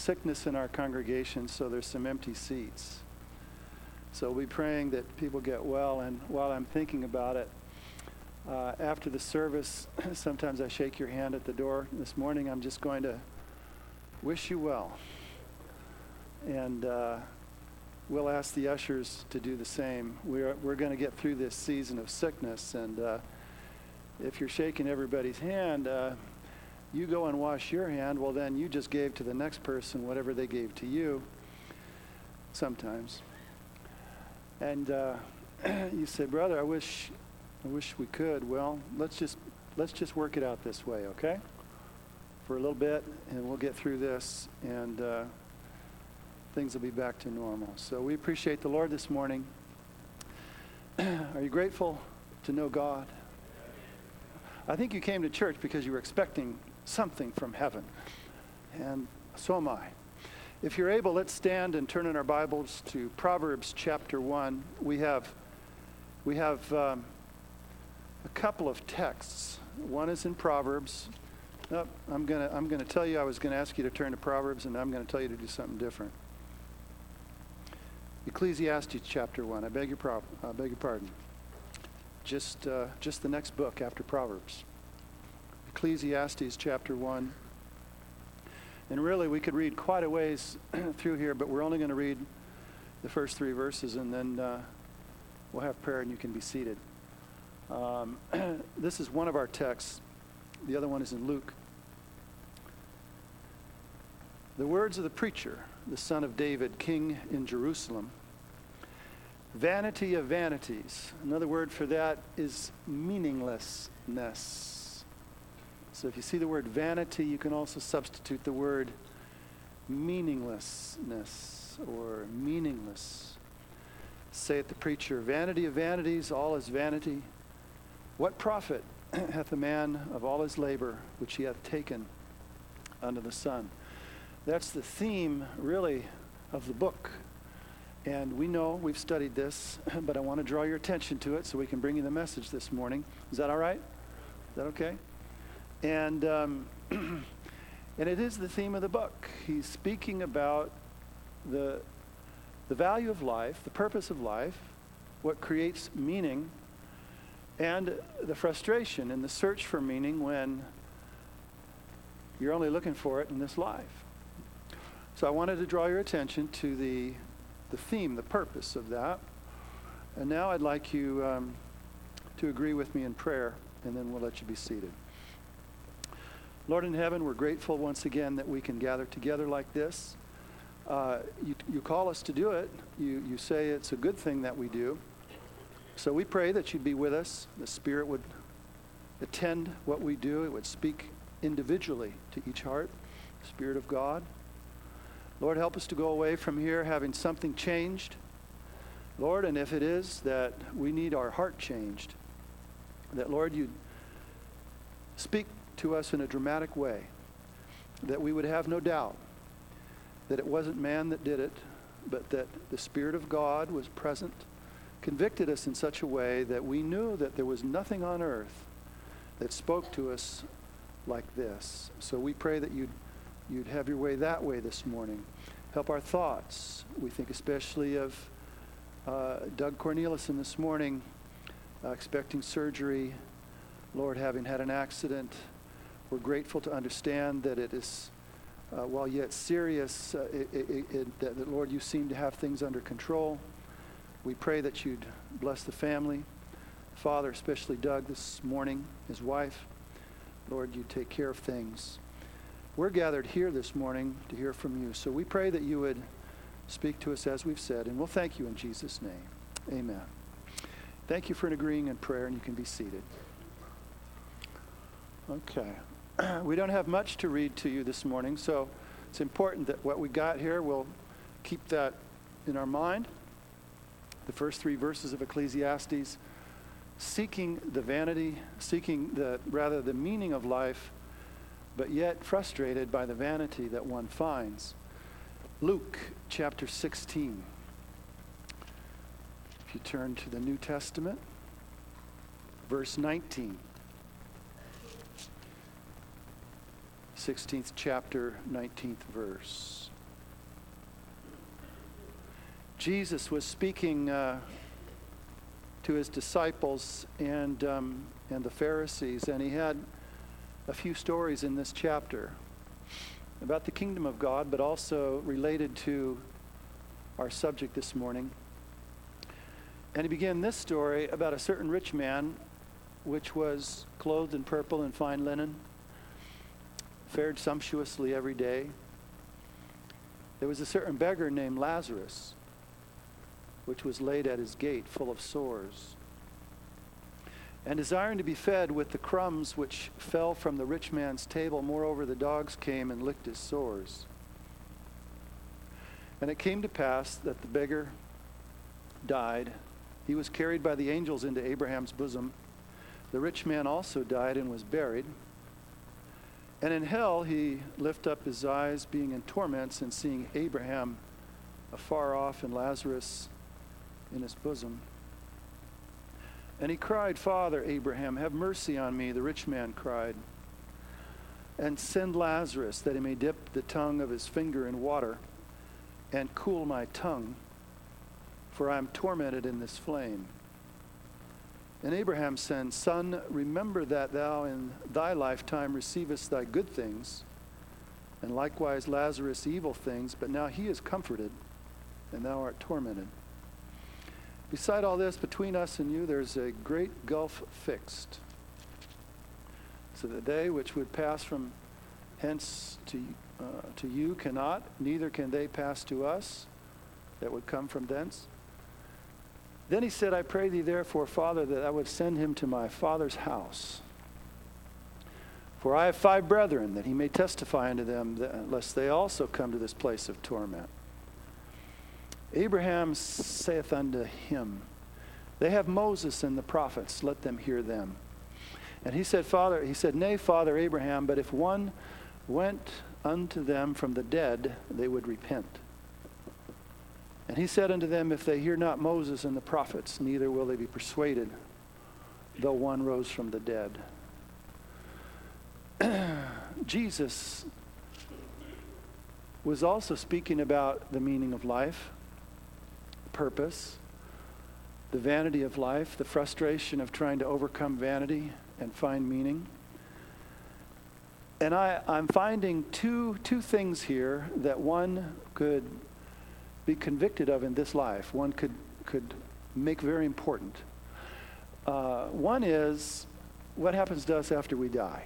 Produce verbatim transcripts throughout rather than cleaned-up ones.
sickness in our congregation, so there's some empty seats. So we'll be praying that people get well. And while I'm thinking about it, uh, after the service, sometimes I shake your hand at the door. This morning, I'm just going to wish you well. And uh, we'll ask the ushers to do the same. We're, we're going to get through this season of sickness. And uh, if you're shaking everybody's hand, uh, you go and wash your hand. Well, then you just gave to the next person whatever they gave to you sometimes. And uh, you say, brother, I wish I wish we could. Well, let's just let's just work it out this way, okay? For a little bit, and we'll get through this, and uh, things will be back to normal. So we appreciate the Lord this morning. Are you grateful to know God? I think you came to church because you were expecting something from heaven, and so am I. If you're able, let's stand and turn in our Bibles to Proverbs chapter one. We have we have um, a couple of texts. One is in Proverbs. Oh, I'm gonna I'm gonna tell you I was gonna ask you to turn to Proverbs, and I'm gonna tell you to do something different. Ecclesiastes chapter one. I beg your pro- I beg your pardon. Just uh, just the next book after Proverbs. Ecclesiastes chapter one. And really, we could read quite a ways through here, but we're only going to read the first three verses, and then uh, we'll have prayer, and you can be seated. Um, this is one of our texts. The other one is in Luke. The words of the preacher, the son of David, king in Jerusalem. Vanity of vanities. Another word for that is meaninglessness. So if you see the word vanity, you can also substitute the word meaninglessness or meaningless. Saith the preacher, vanity of vanities, all is vanity. What profit hath a man of all his labor which he hath taken under the sun? That's the theme, really, of the book. And we know we've studied this, but I want to draw your attention to it so we can bring you the message this morning. Is that all right? Is that okay? And um, and it is the theme of the book. He's speaking about the the value of life, the purpose of life, what creates meaning, and the frustration and the search for meaning when you're only looking for it in this life. So I wanted to draw your attention to the the theme, the purpose of that. And now I'd like you um, to agree with me in prayer, and then we'll let you be seated. Lord in heaven, we're grateful once again that we can gather together like this. Uh, you, you call us to do it. You, you say it's a good thing that we do. So we pray that you'd be with us. The Spirit would attend what we do. It would speak individually to each heart. Spirit of God. Lord, help us to go away from here having something changed. Lord, and if it is that we need our heart changed, that, Lord, you'd speak to us in a dramatic way, that we would have no doubt that it wasn't man that did it, but that the Spirit of God was present, convicted us in such a way that we knew that there was nothing on earth that spoke to us like this. So we pray that you'd, you'd have your way that way this morning. Help our thoughts. We think especially of uh, Doug Cornelison this morning, uh, expecting surgery, Lord, having had an accident. We're grateful to understand that it is, uh, while yet serious, uh, it, it, it, that, that, Lord, you seem to have things under control. We pray that you'd bless the family. Father, especially Doug this morning, his wife. Lord, you take care of things. We're gathered here this morning to hear from you. So we pray that you would speak to us as we've said, and we'll thank you in Jesus' name. Amen. Thank you for agreeing in prayer, and you can be seated. Okay. We don't have much to read to you this morning, so it's important that what we got here, we'll keep that in our mind. The first three verses of Ecclesiastes, seeking the vanity, seeking the rather the meaning of life, but yet frustrated by the vanity that one finds. Luke chapter sixteen. If you turn to the New Testament, verse nineteen. sixteenth chapter, nineteenth verse. Jesus was speaking uh, to his disciples and um, and the Pharisees, and he had a few stories in this chapter about the kingdom of God, but also related to our subject this morning. And he began this story about a certain rich man, which was clothed in purple and fine linen, fared sumptuously every day. There was a certain beggar named Lazarus, which was laid at his gate, full of sores, and desiring to be fed with the crumbs which fell from the rich man's table. Moreover, the dogs came and licked his sores. And it came to pass that the beggar died. He was carried by the angels into Abraham's bosom. The rich man also died and was buried. And in hell he lifted up his eyes, being in torments, and seeing Abraham afar off and Lazarus in his bosom. And he cried, Father Abraham, have mercy on me. The rich man cried, and send Lazarus, that he may dip the tongue of his finger in water and cool my tongue, for I am tormented in this flame. And Abraham said, Son, remember that thou in thy lifetime receivest thy good things, and likewise Lazarus evil things, but now he is comforted, and thou art tormented. Beside all this, between us and you, there's a great gulf fixed. So the day which would pass from hence to, uh, to you cannot, neither can they pass to us that would come from thence. Then he said, I pray thee therefore, Father, that I would send him to my father's house. For I have five brethren, that he may testify unto them, that, lest they also come to this place of torment. Abraham saith unto him, They have Moses and the prophets, let them hear them. And he said, Father, he said, Nay, Father Abraham, but if one went unto them from the dead, they would repent. And he said unto them, If they hear not Moses and the prophets, neither will they be persuaded, though one rose from the dead. Jesus was also speaking about the meaning of life, purpose, the vanity of life, the frustration of trying to overcome vanity and find meaning. And I, I'm finding two, two things here that one could be convicted of in this life. One could, could make very important. Uh, one is what happens to us after we die.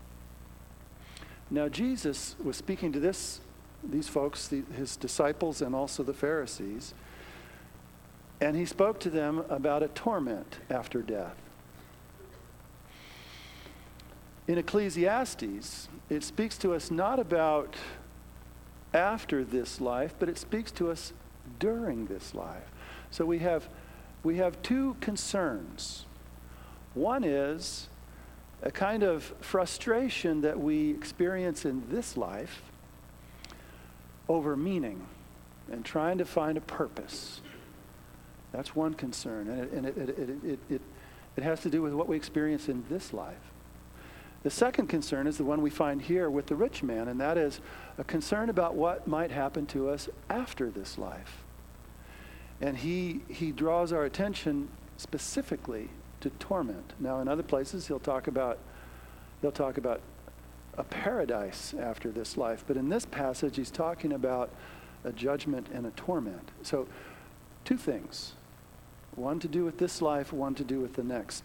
Now, Jesus was speaking to this, these folks, the, his disciples, and also the Pharisees. And he spoke to them about a torment after death. In Ecclesiastes, it speaks to us not about after this life, but it speaks to us during this life. So we have we have two concerns. One is a kind of frustration that we experience in this life over meaning and trying to find a purpose. That's one concern, and it, and it, it, it, it, it, it has to do with what we experience in this life. The second concern is the one we find here with the rich man, and that is a concern about what might happen to us after this life. And he he draws our attention specifically to torment. Now, in other places, he'll talk about he'll talk about a paradise after this life, but in this passage, he's talking about a judgment and a torment. So, two things. One to do with this life, one to do with the next.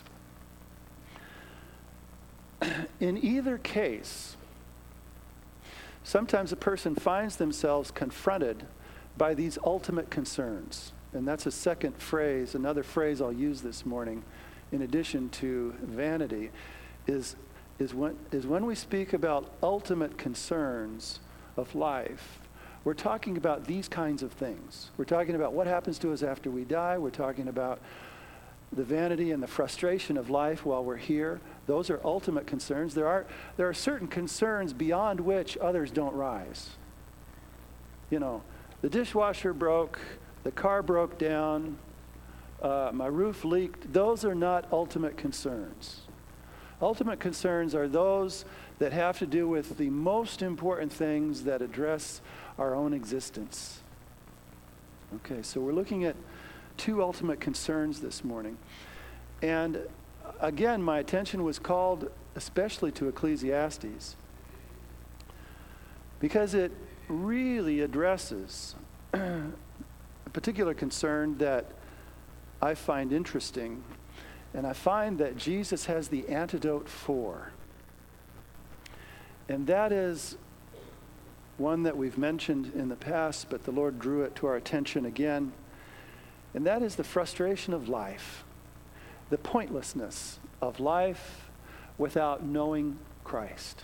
In either case, sometimes a person finds themselves confronted by these ultimate concerns. And that's a second phrase, another phrase I'll use this morning, in addition to vanity, is, is, when, is when we speak about ultimate concerns of life, we're talking about these kinds of things. We're talking about what happens to us after we die. We're talking about the vanity and the frustration of life while we're here. Those are ultimate concerns. There are there are certain concerns beyond which others don't rise. You know, the dishwasher broke, the car broke down, uh, my roof leaked. Those are not ultimate concerns. Ultimate concerns are those that have to do with the most important things that address our own existence. Okay, so we're looking at two ultimate concerns this morning. And again, my attention was called especially to Ecclesiastes because it really addresses a particular concern that I find interesting, and I find that Jesus has the antidote for. And that is one that we've mentioned in the past, but the Lord drew it to our attention again. And that is the frustration of life, the pointlessness of life without knowing Christ.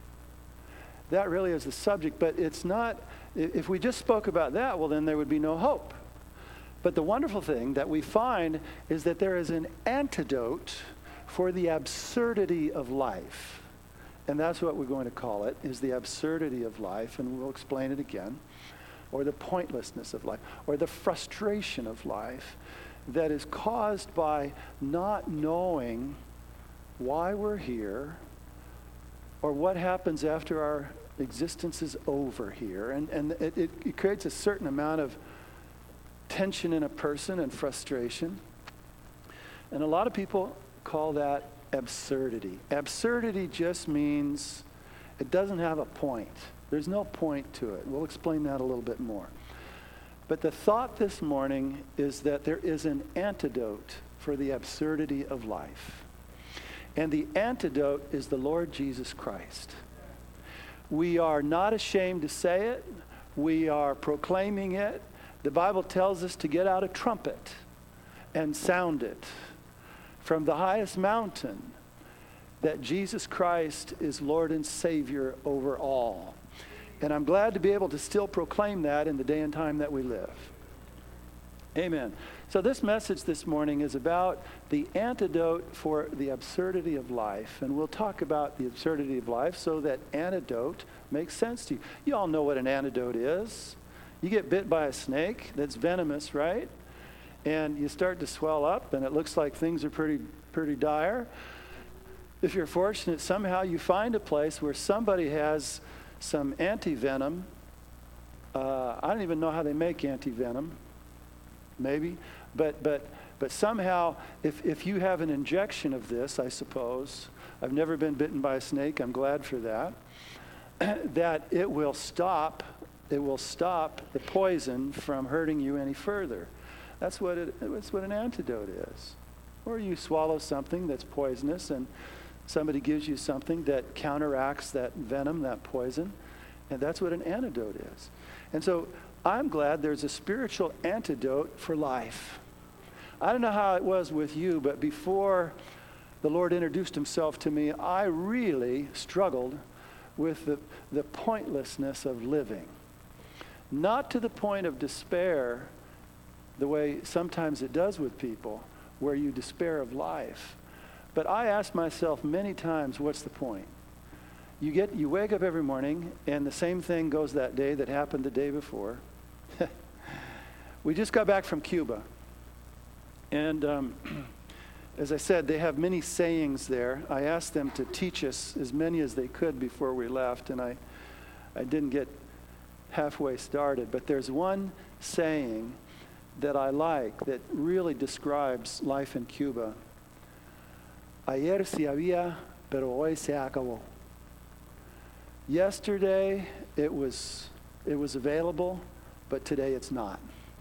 That really is the subject, but it's not, if we just spoke about that, well, then there would be no hope. But the wonderful thing that we find is that there is an antidote for the absurdity of life. And that's what we're going to call it, is the absurdity of life, and we'll explain it again, or the pointlessness of life, or the frustration of life that is caused by not knowing why we're here or what happens after our existence is over here. And, and it, it, it creates a certain amount of tension in a person and frustration. And a lot of people call that absurdity. Absurdity just means it doesn't have a point. There's no point to it. We'll explain that a little bit more. But the thought this morning is that there is an antidote for the absurdity of life. And the antidote is the Lord Jesus Christ. We are not ashamed to say it. We are proclaiming it. The Bible tells us to get out a trumpet and sound it from the highest mountain that Jesus Christ is Lord and Savior over all. And I'm glad to be able to still proclaim that in the day and time that we live. Amen. So this message this morning is about the antidote for the absurdity of life. And we'll talk about the absurdity of life so that antidote makes sense to you. You all know what an antidote is. You get bit by a snake that's venomous, right? And you start to swell up, and it looks like things are pretty, pretty dire. If you're fortunate, somehow you find a place where somebody has some anti-venom. Uh, I don't even know how they make anti-venom, maybe. But but but somehow, if, if you have an injection of this, I suppose, I've never been bitten by a snake, I'm glad for that, that it will stop, it will stop the poison from hurting you any further. That's what it, that's what an antidote is. Or you swallow something that's poisonous and somebody gives you something that counteracts that venom, that poison, and that's what an antidote is. And so I'm glad there's a spiritual antidote for life. I don't know how it was with you, but before the Lord introduced himself to me, I really struggled with the, the pointlessness of living. Not to the point of despair, the way sometimes it does with people, where you despair of life. But I ask myself many times, what's the point? You get, you wake up every morning, and the same thing goes that day that happened the day before. We just got back from Cuba. And um, as I said, they have many sayings there. I asked them to teach us as many as they could before we left, and I, I didn't get halfway started. But there's one saying that I like that really describes life in Cuba. Ayer si había, pero hoy se acabó. Yesterday it was it was available, but today it's not.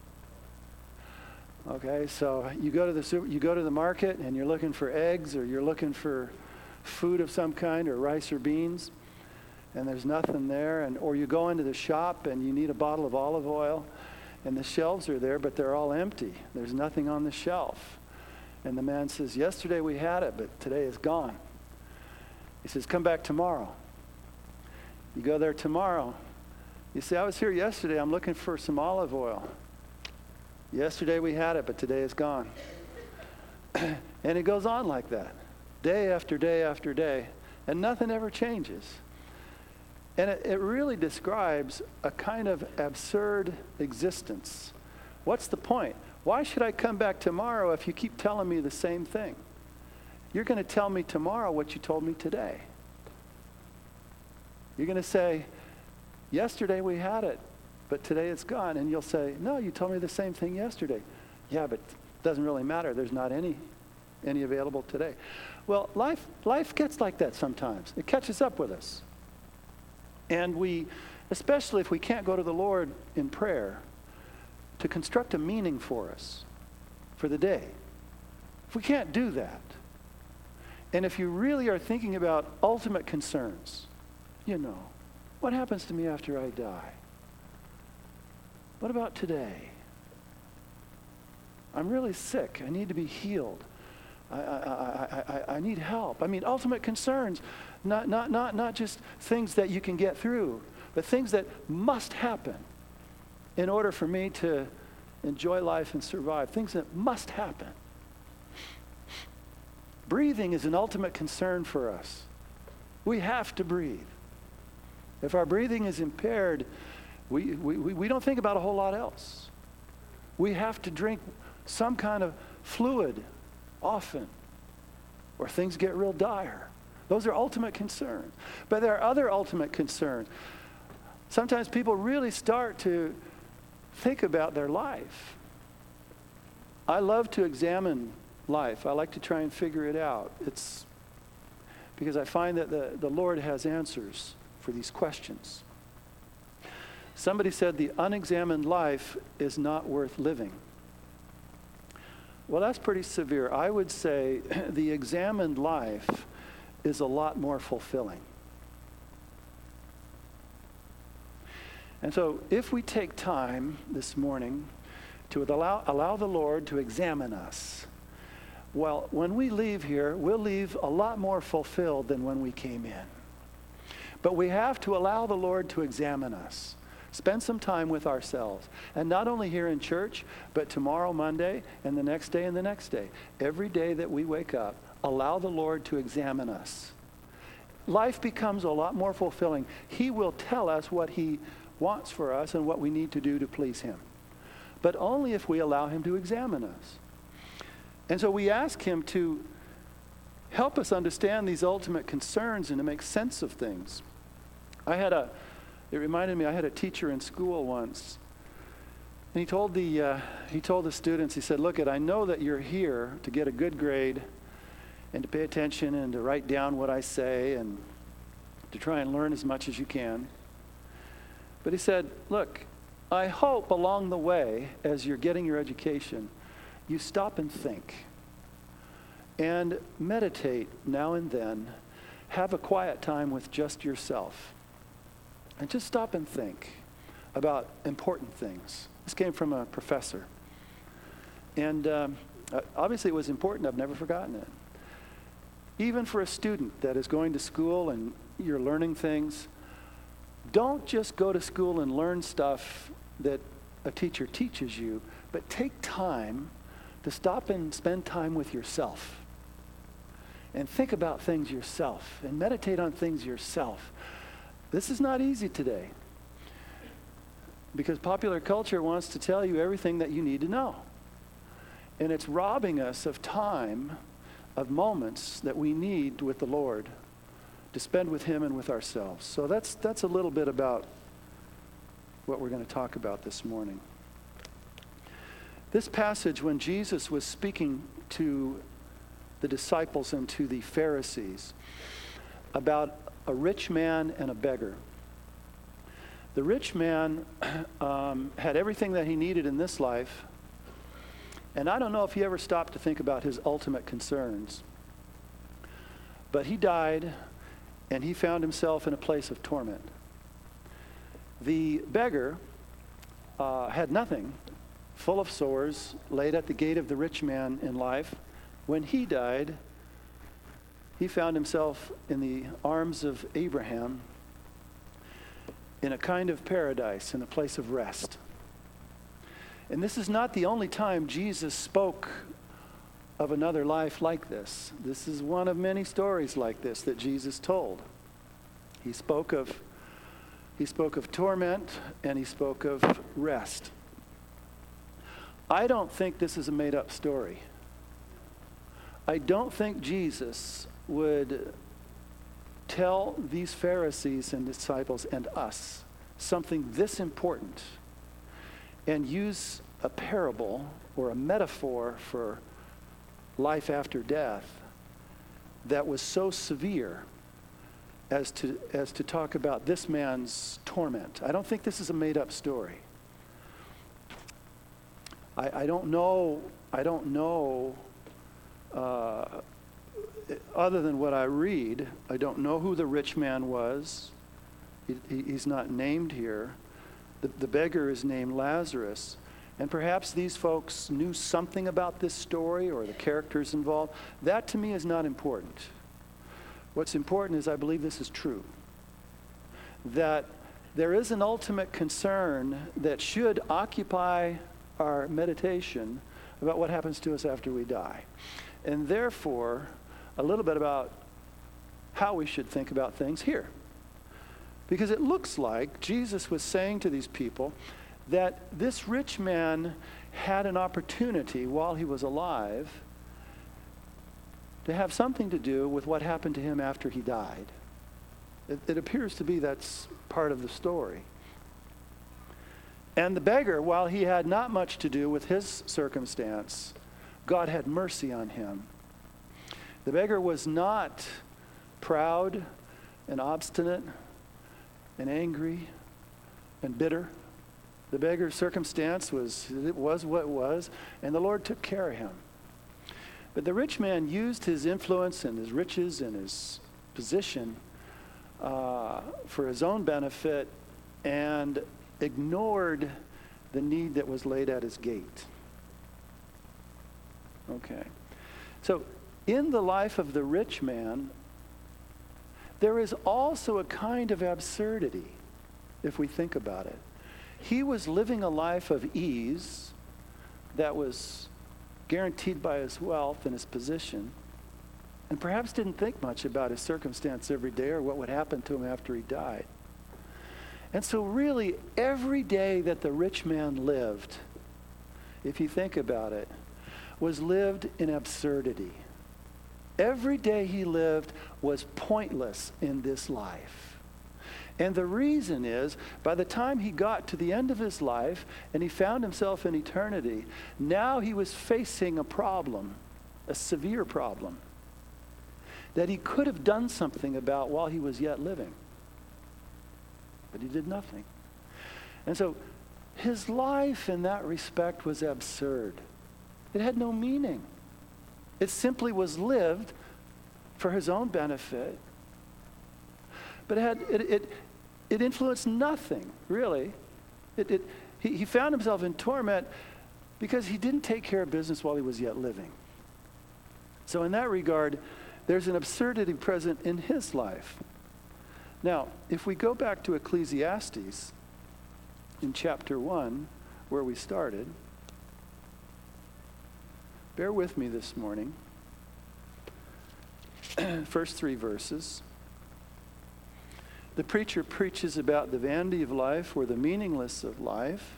Okay, so you go to the super, you go to the market and you're looking for eggs, or you're looking for food of some kind, or rice or beans, and there's nothing there. And or you go into the shop and you need a bottle of olive oil, and the shelves are there, but they're all empty. There's nothing on the shelf. And the man says, yesterday we had it, but today it's gone. He says, come back tomorrow. You go there tomorrow. You say, I was here yesterday. I'm looking for some olive oil. Yesterday we had it, but today it's gone. And it goes on like that, day after day after day, and nothing ever changes. And it, it really describes a kind of absurd existence. What's the point? Why should I come back tomorrow if you keep telling me the same thing? You're going to tell me tomorrow what you told me today. You're going to say, yesterday we had it, but today it's gone. And you'll say, no, you told me the same thing yesterday. Yeah, but it doesn't really matter. There's not any any available today. Well, life life gets like that sometimes. It catches up with us. And we, especially if we can't go to the Lord in prayer to construct a meaning for us for the day, if we can't do that, and if you really are thinking about ultimate concerns, you know, what happens to me after I die? What about today? I'm really sick. I need to be healed. I, I, I, I, I need help. I mean, ultimate concerns, not, not, not, not just things that you can get through, but things that must happen in order for me to enjoy life and survive. Things that must happen. Breathing is an ultimate concern for us. We have to breathe. If our breathing is impaired, we, we, we don't think about a whole lot else. We have to drink some kind of fluid often, or things get real dire. Those are ultimate concerns. But there are other ultimate concerns. Sometimes people really start to think about their life. I love to examine life. I like to try and figure it out. It's because I find that the, the Lord has answers for these questions. Somebody said the unexamined life is not worth living. Well, that's pretty severe. I would say the examined life is a lot more fulfilling. And so if we take time this morning to allow, allow the Lord to examine us, well, when we leave here, we'll leave a lot more fulfilled than when we came in. But we have to allow the Lord to examine us. Spend some time with ourselves. And not only here in church, but tomorrow, Monday, and the next day and the next day. Every day that we wake up, allow the Lord to examine us. Life becomes a lot more fulfilling. He will tell us what he wants for us and what we need to do to please him. But only if we allow him to examine us. And so we ask him to help us understand these ultimate concerns and to make sense of things. I had a It reminded me, I had a teacher in school once, and he told the uh, he told the students, he said, look, it, I know that you're here to get a good grade and to pay attention and to write down what I say and to try and learn as much as you can. But he said, look, I hope along the way, as you're getting your education, you stop and think and meditate now and then. Have a quiet time with just yourself. And just stop and think about important things. This came from a professor. And um, obviously it was important. I've never forgotten it. Even for a student that is going to school and you're learning things, don't just go to school and learn stuff that a teacher teaches you, but take time to stop and spend time with yourself. And think about things yourself. And meditate on things yourself. This is not easy today because popular culture wants to tell you everything that you need to know. And it's robbing us of time, of moments that we need with the Lord to spend with him and with ourselves. So that's that's a little bit about what we're going to talk about this morning. This passage, when Jesus was speaking to the disciples and to the Pharisees about a rich man and a beggar. The rich man um, had everything that he needed in this life, and I don't know if he ever stopped to think about his ultimate concerns. But he died, and he found himself in a place of torment. The beggar uh, had nothing, full of sores, laid at the gate of the rich man in life. When he died, he found himself in the arms of Abraham in a kind of paradise, in a place of rest. And this is not the only time Jesus spoke of another life like this. This is one of many stories like this that Jesus told. He spoke of, he spoke of torment and he spoke of rest. I don't think this is a made-up story. I don't think Jesus would tell these Pharisees and disciples and us something this important and use a parable or a metaphor for life after death that was so severe as to as to talk about this man's torment. I don't think this is a made-up story. I, I don't know. I don't know. Uh, other than what I read, I don't know who the rich man was. He, he, he's not named here. The, the beggar is named Lazarus. And perhaps these folks knew something about this story or the characters involved. That to me is not important. What's important is I believe this is true. That there is an ultimate concern that should occupy our meditation about what happens to us after we die. And therefore, a little bit about how we should think about things here. Because it looks like Jesus was saying to these people that this rich man had an opportunity while he was alive to have something to do with what happened to him after he died. It, it appears to be that's part of the story. And the beggar, while he had not much to do with his circumstance, God had mercy on him. The beggar was not proud and obstinate and angry and bitter. The beggar's circumstance was, it was what it was, and the Lord took care of him. But the rich man used his influence and his riches and his position uh, for his own benefit and ignored the need that was laid at his gate. Okay. So in the life of the rich man, there is also a kind of absurdity, if we think about it. He was living a life of ease that was guaranteed by his wealth and his position, and perhaps didn't think much about his circumstance every day or what would happen to him after he died. And so really, every day that the rich man lived, if you think about it, was lived in absurdity. Every day he lived was pointless in this life. And the reason is, by the time he got to the end of his life and he found himself in eternity, now he was facing a problem, a severe problem, that he could have done something about while he was yet living. But he did nothing. And so his life in that respect was absurd. It had no meaning. It simply was lived for his own benefit. But it had it it, it influenced nothing, really. It, it he, he found himself in torment because he didn't take care of business while he was yet living. So in that regard, there's an absurdity present in his life. Now, if we go back to Ecclesiastes in chapter one, where we started, bear with me this morning. First three verses. The preacher preaches about the vanity of life or the meaningless of life.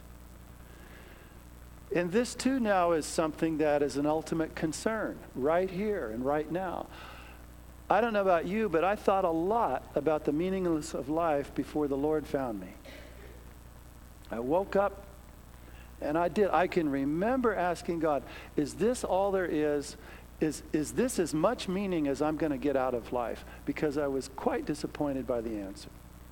And this too now is something that is an ultimate concern right here and right now. I don't know about you, but I thought a lot about the meaningless of life before the Lord found me. I woke up and I did. I can remember asking God, is this all there is? Is, is this as much meaning as I'm going to get out of life? Because I was quite disappointed by the answer.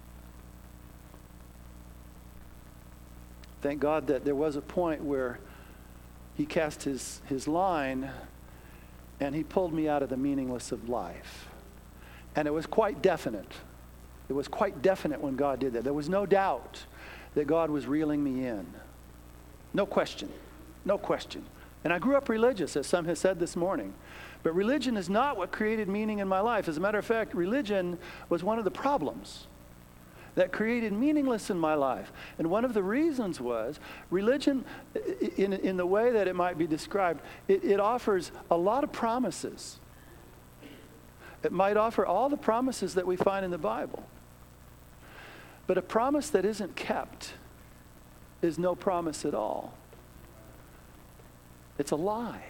Thank God that there was a point where he cast his, his line and he pulled me out of the meaningless of life. And it was quite definite. It was quite definite when God did that. There was no doubt that God was reeling me in. No question. No question. And I grew up religious, as some have said this morning. But religion is not what created meaning in my life. As a matter of fact, religion was one of the problems that created meaningless in my life. And one of the reasons was religion, in, in the way that it might be described, it, it offers a lot of promises. It might offer all the promises that we find in the Bible. But a promise that isn't kept is no promise at all. It's a lie.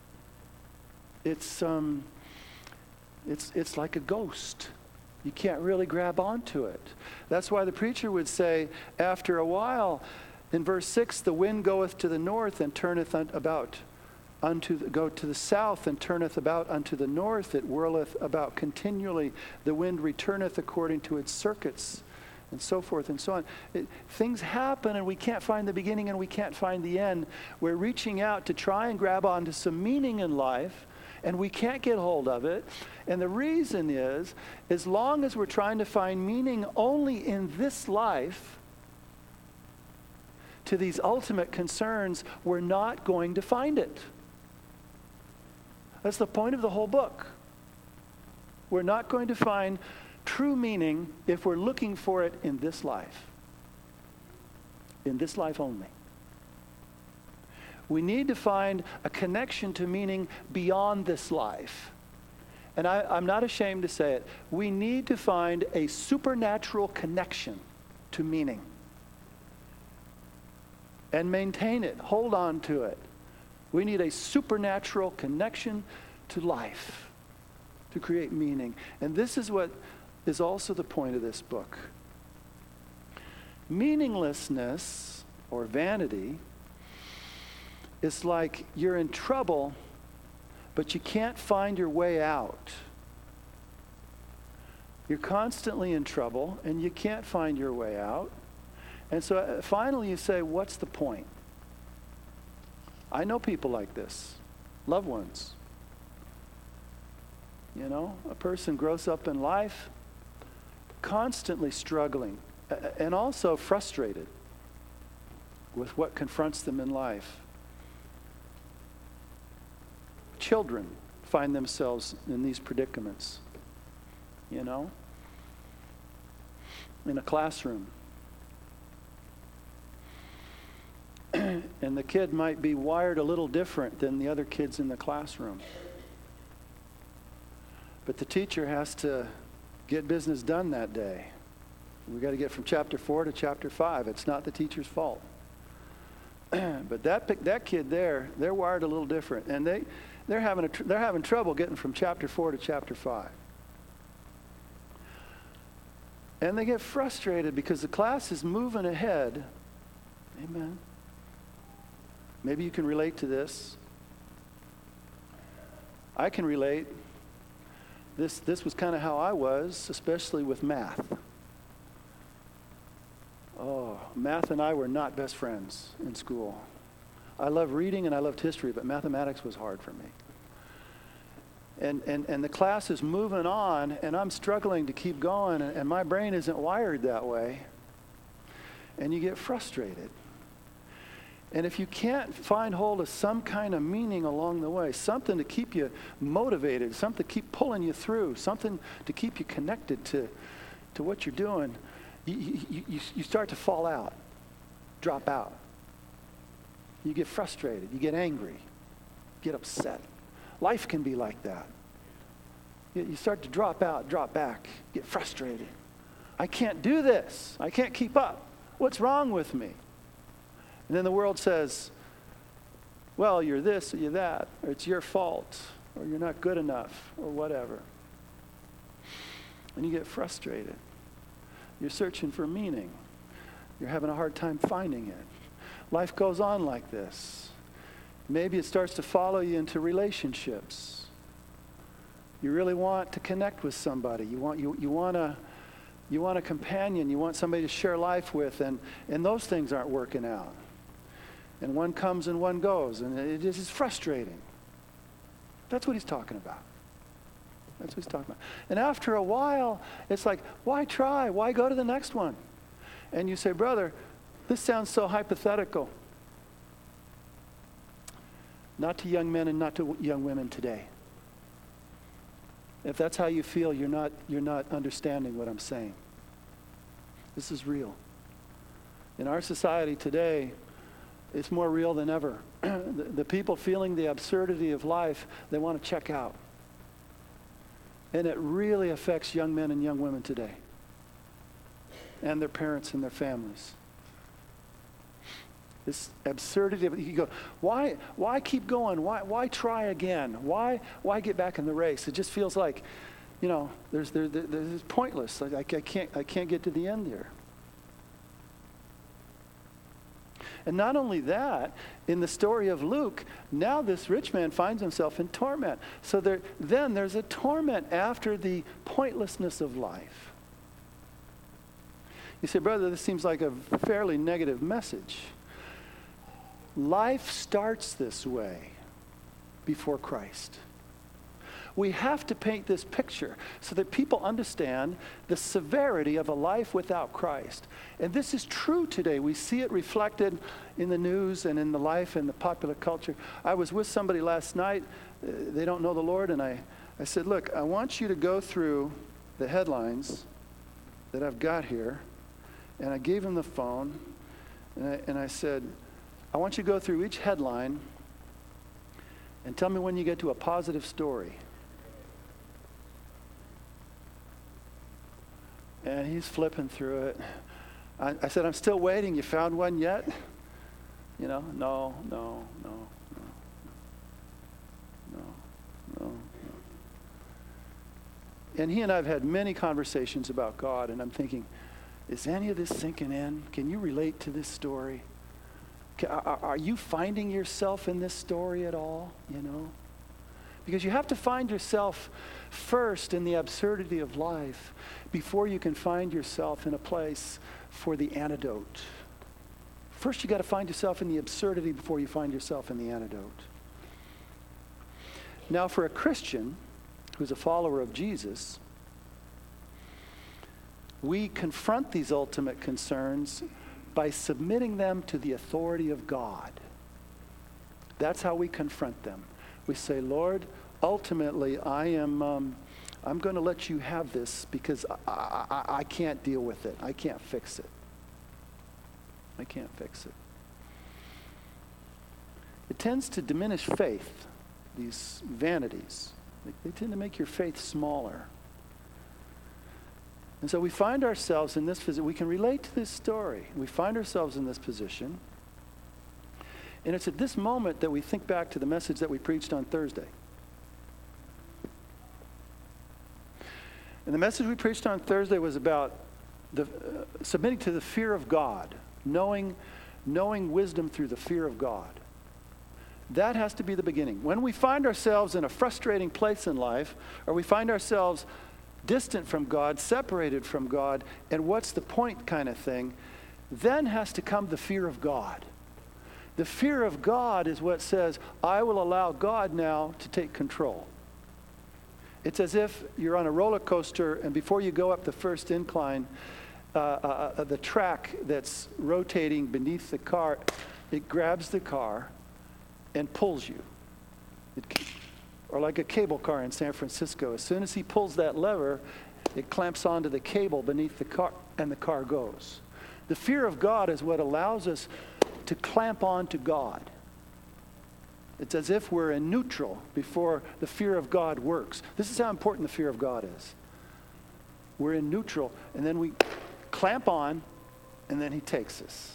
It's um, it's it's like a ghost. You can't really grab onto it. That's why the preacher would say, after a while, In verse six, the wind goeth to the north and turneth about unto the, go to the south and turneth about unto the north. It whirleth about continually. The wind returneth according to its circuits, and so forth and so on. It, things happen and we can't find the beginning and we can't find the end. We're reaching out to try and grab onto some meaning in life, and we can't get hold of it. And the reason is, as long as we're trying to find meaning only in this life, to these ultimate concerns, we're not going to find it. That's the point of the whole book. We're not going to find true meaning if we're looking for it in this life. In this life only. We need to find a connection to meaning beyond this life. And I, I'm not ashamed to say it. We need to find a supernatural connection to meaning. And maintain it. Hold on to it. We need a supernatural connection to life to create meaning. And this is what is also the point of this book. Meaninglessness, or vanity, is like you're in trouble, but you can't find your way out. You're constantly in trouble, and you can't find your way out. And so uh, finally you say, what's the point? I know people like this, loved ones. You know, a person grows up in life constantly struggling uh, and also frustrated with what confronts them in life. Children find themselves in these predicaments, you know, in a classroom. And the kid might be wired a little different than the other kids in the classroom. But the teacher has to get business done that day. We've got to get from chapter four to chapter five. It's not the teacher's fault. But that that kid there, they're wired a little different, and they they're having a tr- they're having trouble getting from chapter four to chapter five. And they get frustrated because the class is moving ahead. Amen. Maybe you can relate to this. I can relate. This this was kind of how I was, especially with math. Oh, math and I were not best friends in school. I loved reading and I loved history, but mathematics was hard for me. And and, and the class is moving on, and I'm struggling to keep going, and, and my brain isn't wired that way. And you get frustrated. And if you can't find hold of some kind of meaning along the way, something to keep you motivated, something to keep pulling you through, something to keep you connected to, to what you're doing, you, you, you, you start to fall out, drop out. You get frustrated, you get angry, get upset. Life can be like that. You, you start to drop out, drop back, get frustrated. I can't do this. I can't keep up. What's wrong with me? And then the world says, well, you're this or you're that, or it's your fault, or you're not good enough, or whatever. And you get frustrated. You're searching for meaning. You're having a hard time finding it. Life goes on like this. Maybe it starts to follow you into relationships. You really want to connect with somebody. You want you you want a you want a companion. You want somebody to share life with, and and those things aren't working out. And one comes and one goes, and it is frustrating. That's what he's talking about. That's what he's talking about. And after a while, it's like, why try? Why go to the next one? And you say, brother, this sounds so hypothetical. Not to young men and not to young women today. If that's how you feel, you're not, you're not understanding what I'm saying. This is real. In our society today, it's more real than ever. the, the people feeling the absurdity of life, they want to check out. And it really affects young men and young women today. And their parents and their families. This absurdity of, you go, why why keep going? Why why try again? Why why get back in the race? It just feels like, you know, there's there, there there's pointless. Like I, I can't I can't get to the end there. And not only that, in the story of Luke, now this rich man finds himself in torment. So there, then there's a torment after the pointlessness of life. You say, brother, this seems like a fairly negative message. Life starts this way before Christ. We have to paint this picture so that people understand the severity of a life without Christ. And this is true today. We see it reflected in the news and in the life and the popular culture. I was with somebody last night. Uh, they don't know the Lord. And I, I said, look, I want you to go through the headlines that I've got here. And I gave him the phone. And I, and I said, I want you to go through each headline and tell me when you get to a positive story. And he's flipping through it. I, I said, I'm still waiting. You found one yet? You know, no, no, no, no, no, no, no. And he and I have had many conversations about God, and I'm thinking, is any of this sinking in? Can you relate to this story? Can, are, are you finding yourself in this story at all, you know? Because you have to find yourself first in the absurdity of life before you can find yourself in a place for the antidote. First, you got to find yourself in the absurdity before you find yourself in the antidote. Now, for a Christian who's a follower of Jesus, we confront these ultimate concerns by submitting them to the authority of God. That's how we confront them. We say, Lord, ultimately, I am, um, I'm going to let you have this because I, I, I can't deal with it. I can't fix it. I can't fix it. It tends to diminish faith, these vanities. They, they tend to make your faith smaller. And so we find ourselves in this position. We can relate to this story. We find ourselves in this position. And it's at this moment that we think back to the message that we preached on Thursday. And the message we preached on Thursday was about the, uh, submitting to the fear of God, knowing, knowing wisdom through the fear of God. That has to be the beginning. When we find ourselves in a frustrating place in life, or we find ourselves distant from God, separated from God, and what's the point kind of thing, then has to come the fear of God. The fear of God is what says, I will allow God now to take control. It's as if you're on a roller coaster, and before you go up the first incline, uh, uh, uh, the track that's rotating beneath the car, it grabs the car and pulls you. It, or like a cable car in San Francisco. As soon as he pulls that lever, it clamps onto the cable beneath the car, and the car goes. The fear of God is what allows us to clamp on to God. It's as if we're in neutral before the fear of God works. This is how important the fear of God is. We're in neutral, and then we clamp on, and then he takes us.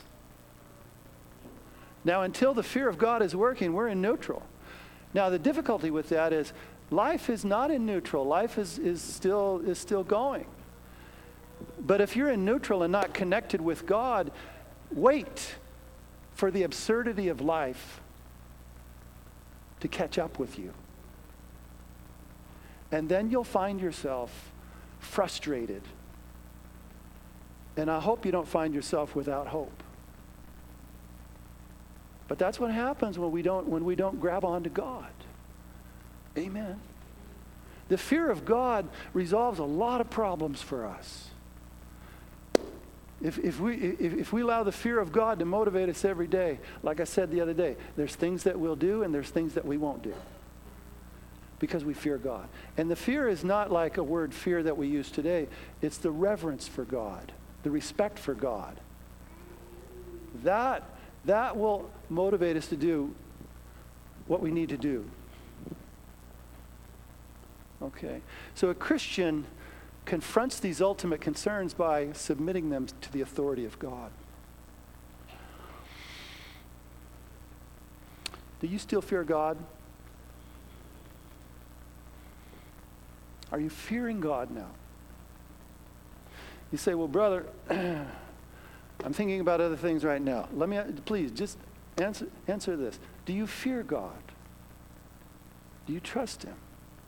Now, until the fear of God is working, we're in neutral. Now, the difficulty with that is life is not in neutral. Life is, is, still, is still going. But if you're in neutral and not connected with God, wait for the absurdity of life to catch up with you. And then you'll find yourself frustrated. And I hope you don't find yourself without hope. But that's what happens when we don't when we don't grab onto God. Amen. The fear of God resolves a lot of problems for us. If, if, we, if, if we allow the fear of God to motivate us every day, like I said the other day, there's things that we'll do and there's things that we won't do because we fear God. And the fear is not like a word fear that we use today. It's the reverence for God, the respect for God. That, that will motivate us to do what we need to do. Okay. So a Christian confronts these ultimate concerns by submitting them to the authority of God. Do you still fear God? Are you fearing God now? You say, well, brother, I'm thinking about other things right now. Let me, please, just answer, answer this. Do you fear God? Do you trust him?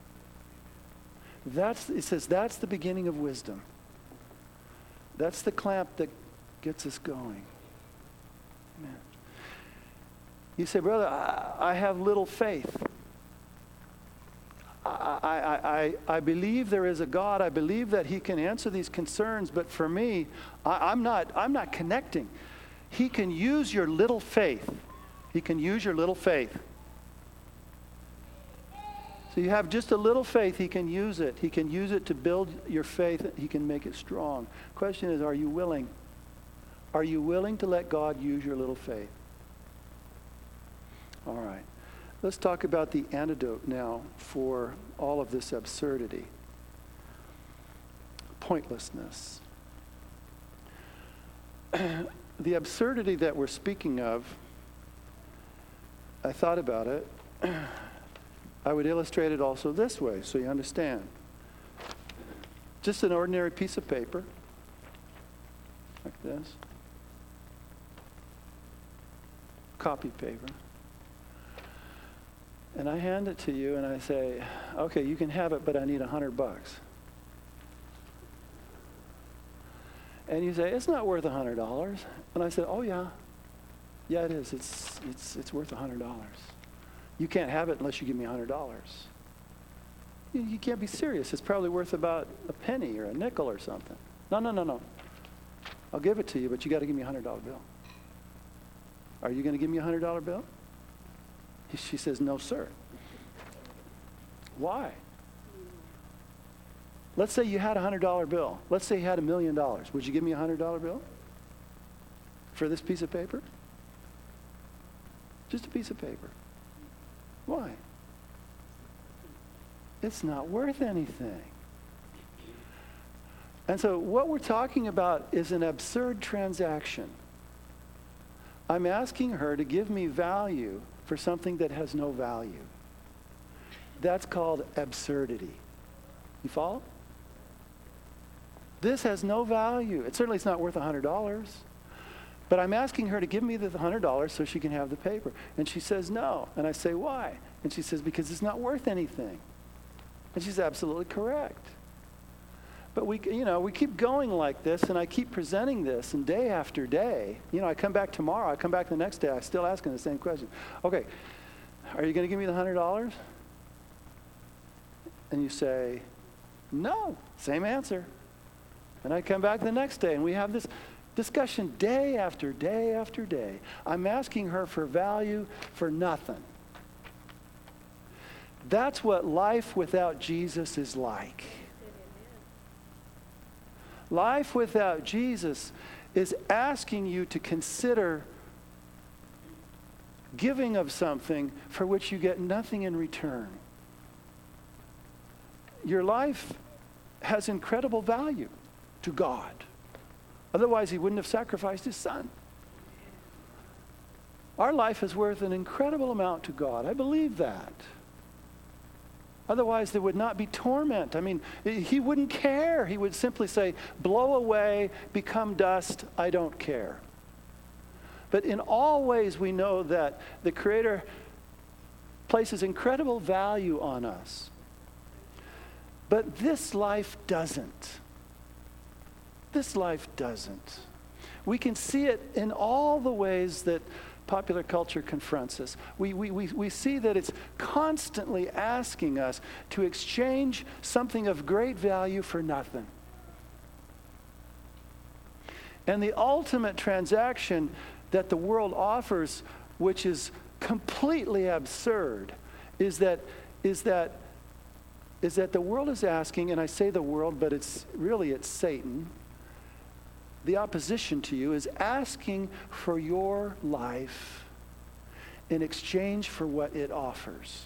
That's, it says that's the beginning of wisdom. That's the clamp that gets us going. Amen. You say, brother, I, I have little faith. I, I, I, I believe there is a God. I believe that he can answer these concerns. But for me, I, I'm not, I'm not connecting. He can use your little faith. He can use your little faith. So you have just a little faith, he can use it. He can use it to build your faith. He can make it strong. Question is, are you willing? Are you willing to let God use your little faith? All right. Let's talk about the antidote now for all of this absurdity. Pointlessness. The absurdity that we're speaking of, I thought about it. I would illustrate it also this way so you understand. Just an ordinary piece of paper, like this. Copy paper. And I hand it to you and I say, okay, you can have it, but I need a hundred bucks. And you say, it's not worth a hundred dollars. And I said, oh yeah. Yeah, it is. It's it's it's worth a hundred dollars. You can't have it unless you give me a hundred dollars. You, you can't be serious. It's probably worth about a penny or a nickel or something. No, no, no, no. I'll give it to you, but you got to give me a hundred dollar bill. Are you going to give me a hundred dollar bill? She says, no, sir. Why? Let's say you had a hundred dollar bill. Let's say you had a million dollars. Would you give me a hundred dollar bill for this piece of paper? Just a piece of paper. Why? It's not worth anything. And so what we're talking about is an absurd transaction. I'm asking her to give me value for something that has no value. That's called absurdity. You follow? This has no value. It certainly is not worth a hundred dollars. But I'm asking her to give me the one hundred dollars so she can have the paper. And she says no. And I say, why? And she says, because it's not worth anything. And she's absolutely correct. But we, you know, we keep going like this, and I keep presenting this, and day after day, you know, I come back tomorrow, I come back the next day, I still asking the same question. Okay, are you going to give me the one hundred dollars? And you say, no, same answer. And I come back the next day, and we have this discussion day after day after day. I'm asking her for value for nothing. That's what life without Jesus is like. Life without Jesus is asking you to consider giving of something for which you get nothing in return. Your life has incredible value to God. Otherwise, he wouldn't have sacrificed his son. Our life is worth an incredible amount to God. I believe that. Otherwise, there would not be torment. I mean, he wouldn't care. He would simply say, blow away, become dust, I don't care. But in all ways, we know that the Creator places incredible value on us. But this life doesn't. This life doesn't. We can see it in all the ways that popular culture confronts us. We, we, we, we see that it's constantly asking us to exchange something of great value for nothing. And the ultimate transaction that the world offers, which is completely absurd, is that is that is that the world is asking, and I say the world, but it's really it's Satan. The opposition to you is asking for your life in exchange for what it offers.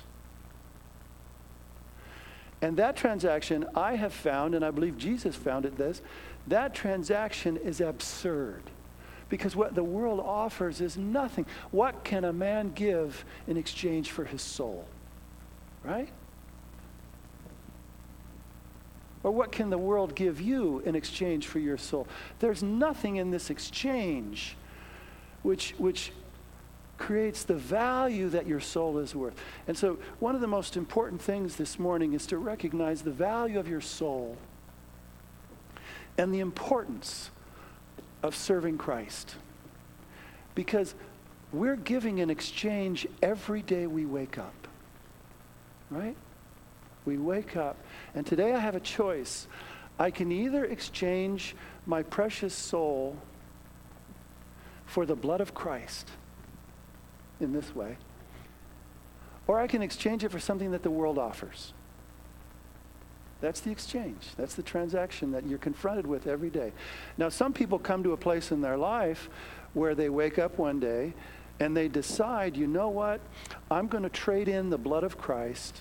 And that transaction, I have found, and I believe Jesus found it this, that transaction is absurd. Because what the world offers is nothing. What can a man give in exchange for his soul? Right? Or what can the world give you in exchange for your soul? There's nothing in this exchange which, which creates the value that your soul is worth. And so one of the most important things this morning is to recognize the value of your soul and the importance of serving Christ. Because we're giving in exchange every day we wake up. Right? We wake up, and today I have a choice. I can either exchange my precious soul for the blood of Christ in this way, or I can exchange it for something that the world offers. That's the exchange. That's the transaction that you're confronted with every day. Now, some people come to a place in their life where they wake up one day and they decide, you know what? I'm going to trade in the blood of Christ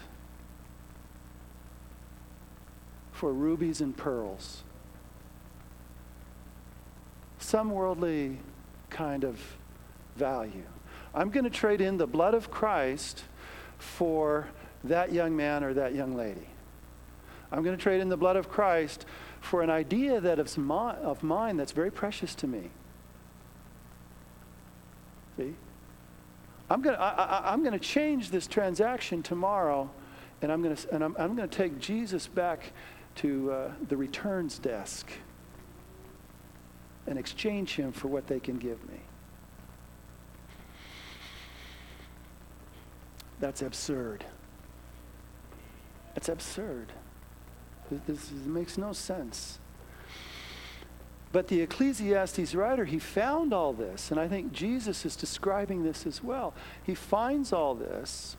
for rubies and pearls. Some worldly kind of value. I'm going to trade in the blood of Christ for that young man or that young lady. I'm going to trade in the blood of Christ for an idea that is mi- of mine that's very precious to me. See? I'm going to, I, I, I'm going to change this transaction tomorrow, and I'm going to, and I'm, I'm going to take Jesus back to uh, the returns desk and exchange him for what they can give me. That's absurd. That's absurd. This, this makes no sense. But the Ecclesiastes writer, he found all this, and I think Jesus is describing this as well. He finds all this,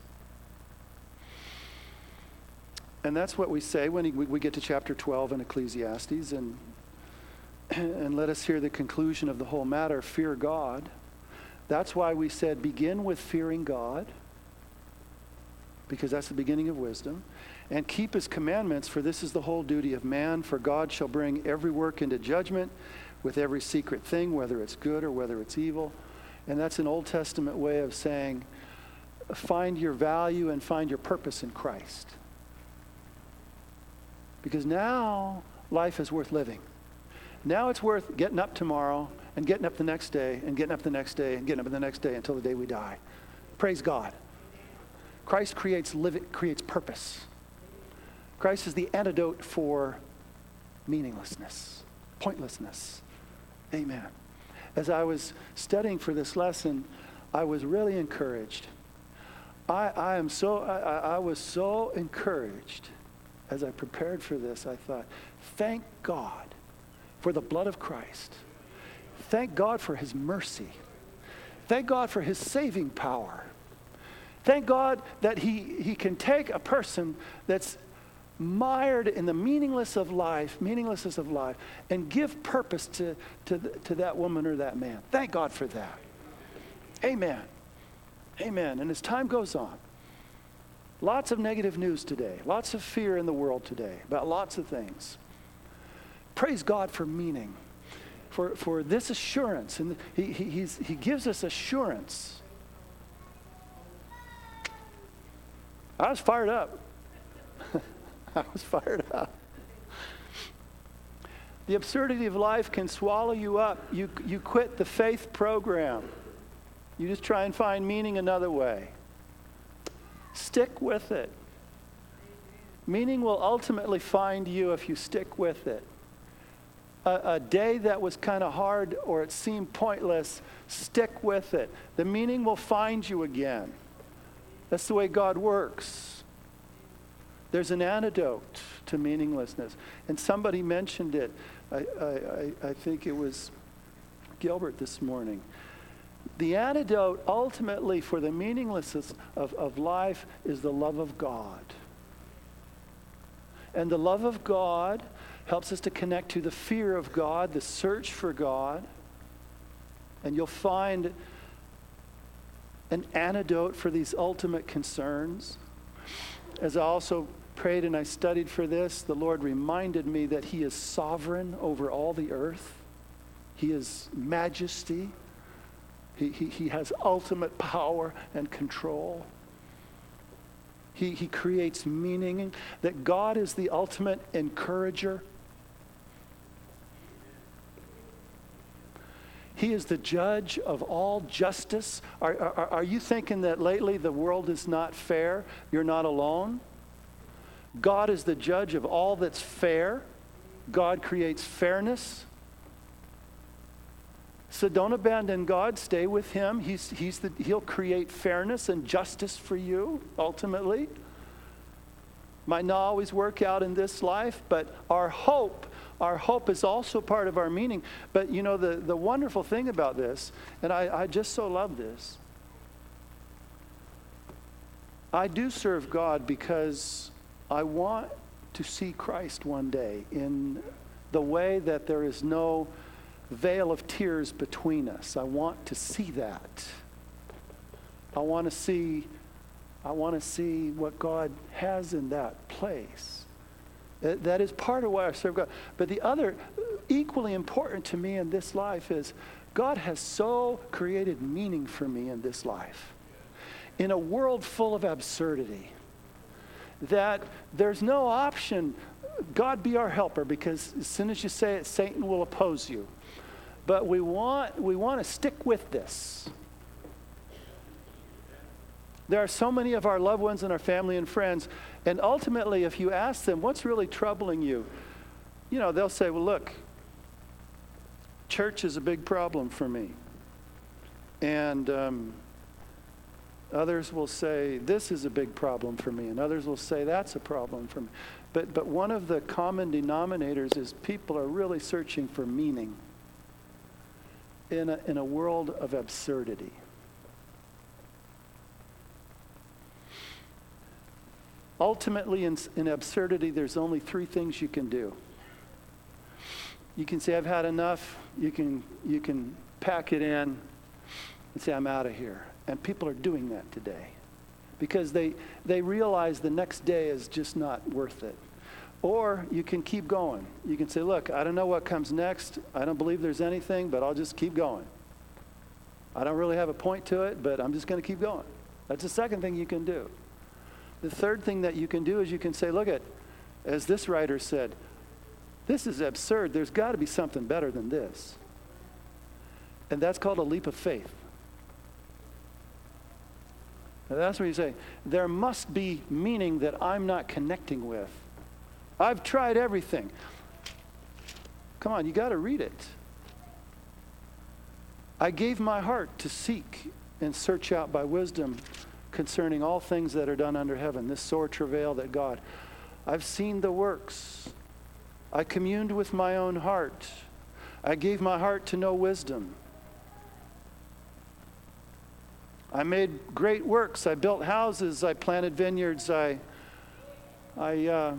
and that's what we say when he, we, we get to chapter twelve in Ecclesiastes, and, and let us hear the conclusion of the whole matter, fear God. That's why we said begin with fearing God, because that's the beginning of wisdom. And keep his commandments, for this is the whole duty of man. For God shall bring every work into judgment with every secret thing, whether it's good or whether it's evil. And that's an Old Testament way of saying, find your value and find your purpose in Christ. Because now life is worth living. Now it's worth getting up tomorrow and getting up the next day and getting up the next day and getting up the next day until the day we die. Praise God. Christ creates living, creates purpose. Christ is the antidote for meaninglessness, pointlessness. Amen. As I was studying for this lesson, I was really encouraged. I, I am so I, I was so encouraged as I prepared for this. I thought, thank God for the blood of Christ. Thank God for his mercy. Thank God for his saving power. Thank God that he, he can take a person that's mired in the meaningless of life, meaninglessness of life, and give purpose to, to, to that woman or that man. Thank God for that. Amen. Amen. And as time goes on, lots of negative news today, lots of fear in the world today about lots of things. Praise God for meaning, for, for this assurance. And he, he, he's, he gives us assurance. I was fired up. I was fired up. The absurdity of life can swallow you up. You, you quit the faith program. You just try and find meaning another way. Stick with it. Meaning will ultimately find you if you stick with it. A, a day that was kind of hard or it seemed pointless, stick with it. The meaning will find you again. That's the way God works. There's an antidote to meaninglessness. And somebody mentioned it. I, I, I think it was Gilbert this morning. The antidote ultimately for the meaninglessness of, of life is the love of God. And the love of God helps us to connect to the fear of God, the search for God. And you'll find an antidote for these ultimate concerns. As I also prayed and I studied for this, the Lord reminded me that he is sovereign over all the earth. He is majesty. He, he, he has ultimate power and control. He, he creates meaning, that God is the ultimate encourager. He is the judge of all justice. Are, are, are you thinking that lately the world is not fair? You're not alone. God is the judge of all that's fair. God creates fairness. So don't abandon God. Stay with him. He's, he's the, he'll create fairness and justice for you, ultimately. Might not always work out in this life, but our hope Our hope is also part of our meaning. But, you know, the, the wonderful thing about this, and I, I just so love this, I do serve God because I want to see Christ one day in the way that there is no veil of tears between us. I want to see that. I want to see, I want to see what God has in that place. That is part of why I serve God. But the other, equally important to me in this life is God has so created meaning for me in this life. In a world full of absurdity, that there's no option, God be our helper, because as soon as you say it, Satan will oppose you. But we want, we want to stick with this. There are so many of our loved ones and our family and friends, and ultimately, if you ask them, what's really troubling you? You know, they'll say, well, look, church is a big problem for me. And um, others will say, this is a big problem for me. And others will say, that's a problem for me. But, but one of the common denominators is people are really searching for meaning in a, in a world of absurdity. Ultimately, in, in absurdity, there's only three things you can do. You can say, I've had enough. You can, you can pack it in and say, I'm out of here. And people are doing that today because they, they realize the next day is just not worth it. Or you can keep going. You can say, look, I don't know what comes next. I don't believe there's anything, but I'll just keep going. I don't really have a point to it, but I'm just going to keep going. That's the second thing you can do. The third thing that you can do is you can say, look at, as this writer said, this is absurd. There's got to be something better than this. And that's called a leap of faith. And that's where you say, there must be meaning that I'm not connecting with. I've tried everything. Come on, you got to read it. I gave my heart to seek and search out by wisdom concerning all things that are done under heaven, this sore travail that God. I've seen the works. I communed with my own heart. I gave my heart to know wisdom. I made great works. I built houses. I planted vineyards. I, I, uh,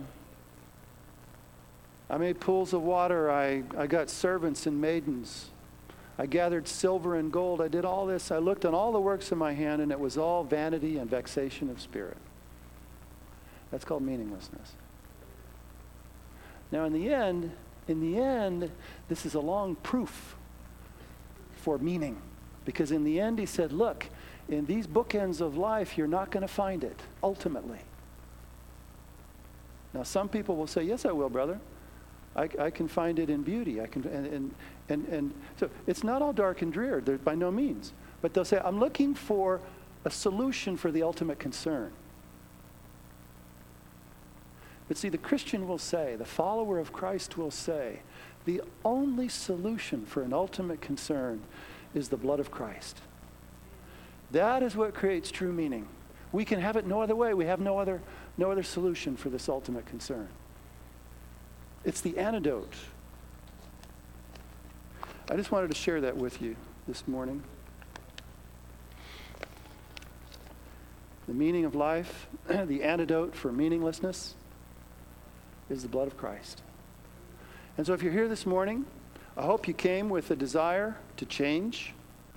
I made pools of water. I, I got servants and maidens. I gathered silver and gold. I did all this. I looked on all the works of my hand, and it was all vanity and vexation of spirit. That's called meaninglessness. Now, in the end, in the end, this is a long proof for meaning. Because in the end, he said, look, in these bookends of life, you're not going to find it, ultimately. Now, some people will say, yes, I will, brother. I, I can find it in beauty. I can, and, and, and, and so it's not all dark and drear, by no means. But they'll say, I'm looking for a solution for the ultimate concern. But see, the Christian will say, the follower of Christ will say, the only solution for an ultimate concern is the blood of Christ. That is what creates true meaning. We can have it no other way. We have no other, no other solution for this ultimate concern. It's the antidote. I just wanted to share that with you this morning. The meaning of life, the antidote for meaninglessness, is the blood of Christ. And so if you're here this morning, I hope you came with a desire to change.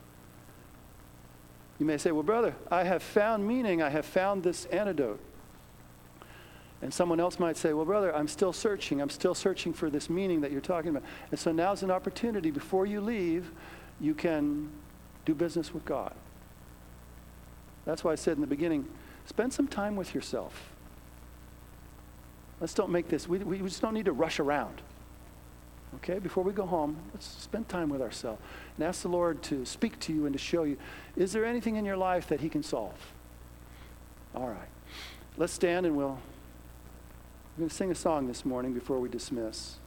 You may say, well, brother, I have found meaning. I have found this antidote. And someone else might say, well, brother, I'm still searching. I'm still searching for this meaning that you're talking about. And so now's an opportunity. Before you leave, you can do business with God. That's why I said in the beginning, Spend some time with yourself. Let's don't make this, we, we just don't need to rush around. Okay, before we go home, let's spend time with ourselves and ask the Lord to speak to you and to show you, is there anything in your life that he can solve? All right. Let's stand and we'll, we're going to sing a song this morning before we dismiss.